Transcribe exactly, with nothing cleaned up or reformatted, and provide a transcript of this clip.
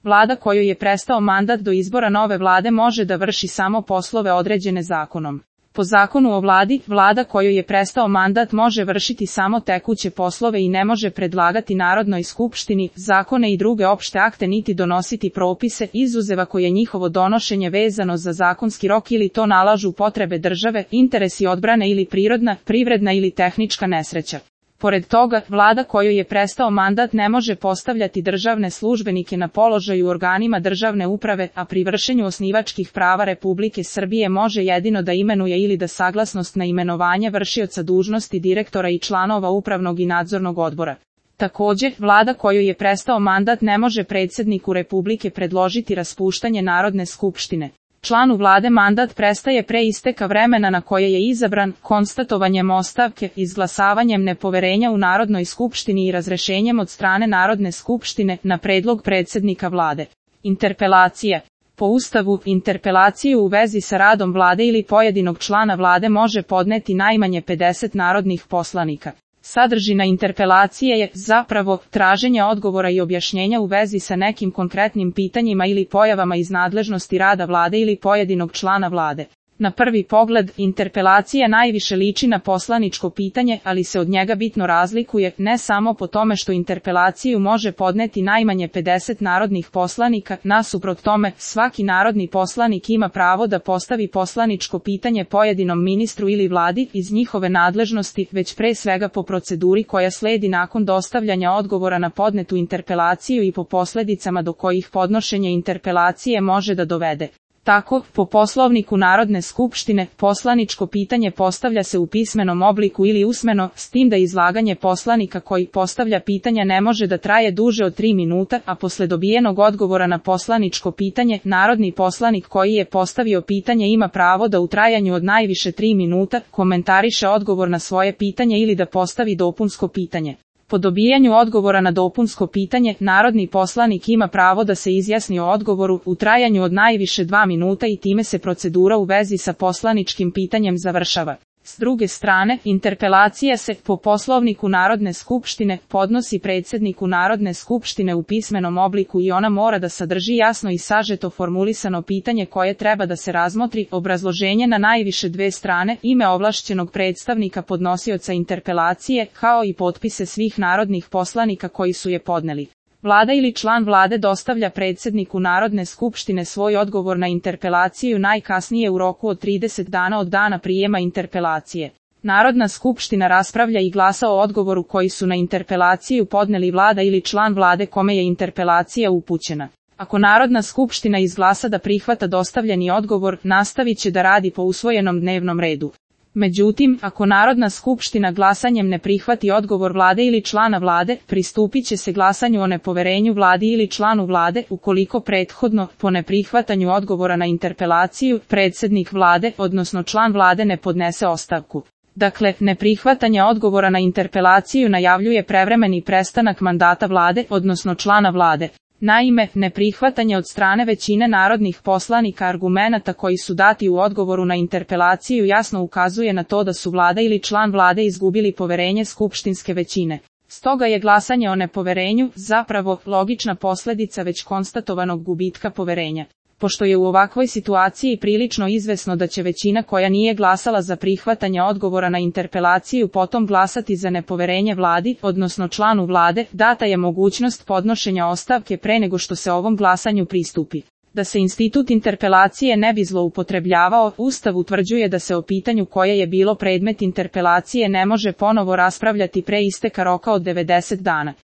Vlada kojoj je prestao mandat do izbora nove vlade može da vrši samo poslove određene zakonom. Po zakonu o vladi, vlada kojoj je prestao mandat može vršiti samo tekuće poslove i ne može predlagati Narodnoj skupštini zakone i druge opšte akte niti donositi propise, izuzev ako je njihovo donošenje vezano za zakonski rok ili to nalažu potrebe države, interesi odbrane ili prirodna, privredna ili tehnička nesreća. Pored toga, vlada kojoj je prestao mandat ne može postavljati državne službenike na položaju u organima državne uprave, a pri vršenju osnivačkih prava Republike Srbije može jedino da imenuje ili da saglasnost na imenovanje vršioca dužnosti direktora i članova upravnog i nadzornog odbora. Takođe, vlada kojoj je prestao mandat ne može predsjedniku Republike predložiti raspuštanje Narodne skupštine. Članu vlade mandat prestaje pre isteka vremena na koje je izabran, konstatovanjem ostavke, izglasavanjem nepoverenja u Narodnoj skupštini i razrešenjem od strane Narodne skupštine na predlog predsjednika vlade. Interpelacija. Po Ustavu, interpelaciju u vezi sa radom vlade ili pojedinog člana vlade može podneti najmanje pedeset narodnih poslanika. Sadržina interpelacije je, zapravo, traženje odgovora i objašnjenja u vezi sa nekim konkretnim pitanjima ili pojavama iz nadležnosti rada vlade ili pojedinog člana vlade. Na prvi pogled, interpelacija najviše liči na poslaničko pitanje, ali se od njega bitno razlikuje, ne samo po tome što interpelaciju može podneti najmanje pedeset narodnih poslanika, nasuprot tome, svaki narodni poslanik ima pravo da postavi poslaničko pitanje pojedinom ministru ili vladi iz njihove nadležnosti, već pre svega po proceduri koja sledi nakon dostavljanja odgovora na podnetu interpelaciju i po posledicama do kojih podnošenje interpelacije može da dovede. Tako, po Poslovniku Narodne skupštine, poslaničko pitanje postavlja se u pismenom obliku ili usmeno, s tim da izlaganje poslanika koji postavlja pitanja ne može da traje duže od tri minuta, a posle dobijenog odgovora na poslaničko pitanje, narodni poslanik koji je postavio pitanje ima pravo da u trajanju od najviše tri minuta komentariše odgovor na svoje pitanje ili da postavi dopunsko pitanje. Po dobijanju odgovora na dopunsko pitanje, narodni poslanik ima pravo da se izjasni o odgovoru u trajanju od najviše dva minuta i time se procedura u vezi sa poslaničkim pitanjem završava. S druge strane, interpelacija se, po Poslovniku Narodne skupštine, podnosi predsjedniku Narodne skupštine u pismenom obliku i ona mora da sadrži jasno i sažeto formulisano pitanje koje treba da se razmotri, obrazloženje na najviše dve strane, ime ovlašćenog predstavnika podnosioca interpelacije, kao i potpise svih narodnih poslanika koji su je podneli. Vlada ili član vlade dostavlja predsjedniku Narodne skupštine svoj odgovor na interpelaciju najkasnije u roku od trideset dana od dana prijema interpelacije. Narodna skupština raspravlja i glasa o odgovoru koji su na interpelaciju podneli vlada ili član vlade kome je interpelacija upućena. Ako Narodna skupština izglasa da prihvata dostavljeni odgovor, nastavit će da radi po usvojenom dnevnom redu. Međutim, ako Narodna skupština glasanjem ne prihvati odgovor vlade ili člana vlade, pristupit će se glasanju o nepoverenju vladi ili članu vlade, ukoliko prethodno, po neprihvatanju odgovora na interpelaciju, predsjednik vlade, odnosno član vlade ne podnese ostavku. Dakle, neprihvatanje odgovora na interpelaciju najavljuje prevremeni prestanak mandata vlade, odnosno člana vlade. Naime, neprihvatanje od strane većine narodnih poslanika argumenata koji su dati u odgovoru na interpelaciju jasno ukazuje na to da su vlada ili član vlade izgubili poverenje skupštinske većine. Stoga je glasanje o nepoverenju, zapravo, logična posljedica već konstatovanog gubitka poverenja. Pošto je u ovakvoj situaciji prilično izvesno da će većina koja nije glasala za prihvatanje odgovora na interpelaciju potom glasati za nepoverenje vladi, odnosno članu vlade, data je mogućnost podnošenja ostavke pre nego što se ovom glasanju pristupi. Da se institut interpelacije ne bi zloupotrebljavao, Ustav utvrđuje da se o pitanju koje je bilo predmet interpelacije ne može ponovo raspravljati pre isteka roka od devedeset dana.